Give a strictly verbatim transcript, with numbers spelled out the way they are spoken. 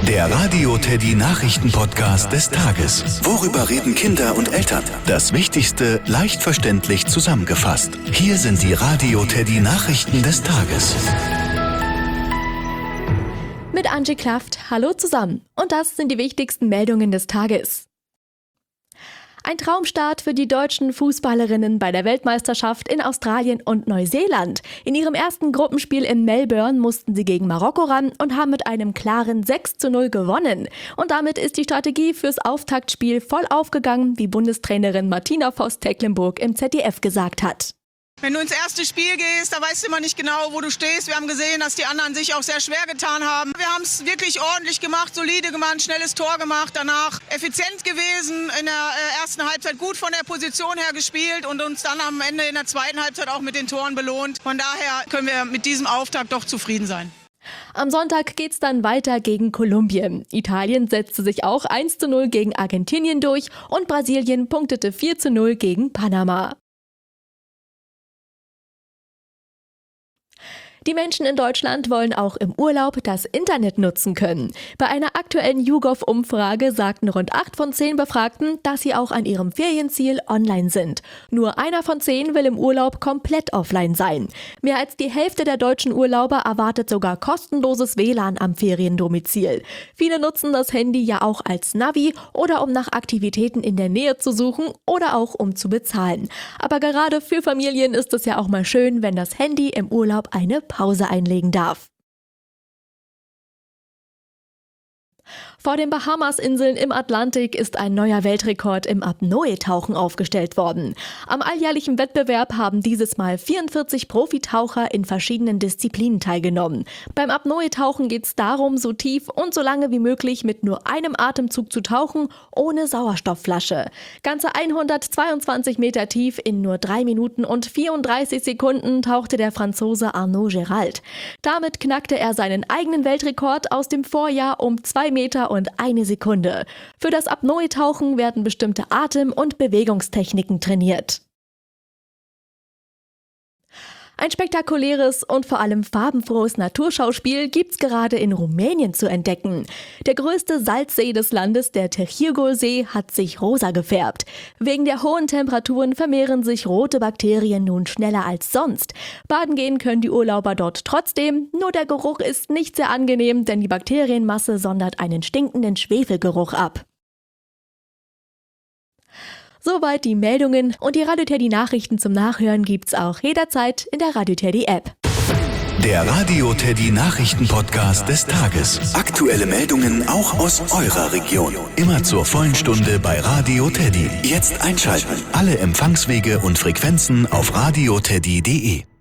Der Radio Teddy Nachrichten-Podcast des Tages. Worüber reden Kinder und Eltern? Das Wichtigste leicht verständlich zusammengefasst. Hier sind die Radio Teddy Nachrichten des Tages. Mit Angie Klaft, hallo zusammen. Und das sind die wichtigsten Meldungen des Tages. Ein Traumstart für die deutschen Fußballerinnen bei der Weltmeisterschaft in Australien und Neuseeland. In ihrem ersten Gruppenspiel in Melbourne mussten sie gegen Marokko ran und haben mit einem klaren sechs zu null gewonnen. Und damit ist die Strategie fürs Auftaktspiel voll aufgegangen, wie Bundestrainerin Martina Voss-Tecklenburg im Z D F gesagt hat. Wenn du ins erste Spiel gehst, da weißt du immer nicht genau, wo du stehst. Wir haben gesehen, dass die anderen sich auch sehr schwer getan haben. Wir haben es wirklich ordentlich gemacht, solide gemacht, schnelles Tor gemacht. Danach effizient gewesen, in der ersten Halbzeit gut von der Position her gespielt und uns dann am Ende in der zweiten Halbzeit auch mit den Toren belohnt. Von daher können wir mit diesem Auftakt doch zufrieden sein. Am Sonntag geht's dann weiter gegen Kolumbien. Italien setzte sich auch eins zu null gegen Argentinien durch und Brasilien punktete vier zu null gegen Panama. Die Menschen in Deutschland wollen auch im Urlaub das Internet nutzen können. Bei einer aktuellen YouGov-Umfrage sagten rund acht von zehn Befragten, dass sie auch an ihrem Ferienziel online sind. Nur einer von zehn will im Urlaub komplett offline sein. Mehr als die Hälfte der deutschen Urlauber erwartet sogar kostenloses W L A N am Feriendomizil. Viele nutzen das Handy ja auch als Navi oder um nach Aktivitäten in der Nähe zu suchen oder auch um zu bezahlen. Aber gerade für Familien ist es ja auch mal schön, wenn das Handy im Urlaub eine Pause einlegen darf. Vor den Bahamas-Inseln im Atlantik ist ein neuer Weltrekord im Apnoe-Tauchen aufgestellt worden. Am alljährlichen Wettbewerb haben dieses Mal vierundvierzig Profitaucher in verschiedenen Disziplinen teilgenommen. Beim Apnoe-Tauchen geht es darum, so tief und so lange wie möglich mit nur einem Atemzug zu tauchen, ohne Sauerstoffflasche. Ganze hundertzweiundzwanzig Meter tief in nur drei Minuten und vierunddreißig Sekunden tauchte der Franzose Arnaud Gerald. Damit knackte er seinen eigenen Weltrekord aus dem Vorjahr um zwei Meter und eine Sekunde. Für das Apnoe-Tauchen werden bestimmte Atem- und Bewegungstechniken trainiert. Ein spektakuläres und vor allem farbenfrohes Naturschauspiel gibt's gerade in Rumänien zu entdecken. Der größte Salzsee des Landes, der Tehirgul-See, hat sich rosa gefärbt. Wegen der hohen Temperaturen vermehren sich rote Bakterien nun schneller als sonst. Baden gehen können die Urlauber dort trotzdem, nur der Geruch ist nicht sehr angenehm, denn die Bakterienmasse sondert einen stinkenden Schwefelgeruch ab. Soweit die Meldungen und die Radio Teddy Nachrichten zum Nachhören gibt's auch jederzeit in der Radio Teddy App. Der Radio Teddy Nachrichten-Podcast des Tages. Aktuelle Meldungen auch aus eurer Region. Immer zur vollen Stunde bei Radio Teddy. Jetzt einschalten. Alle Empfangswege und Frequenzen auf radioteddy punkt de.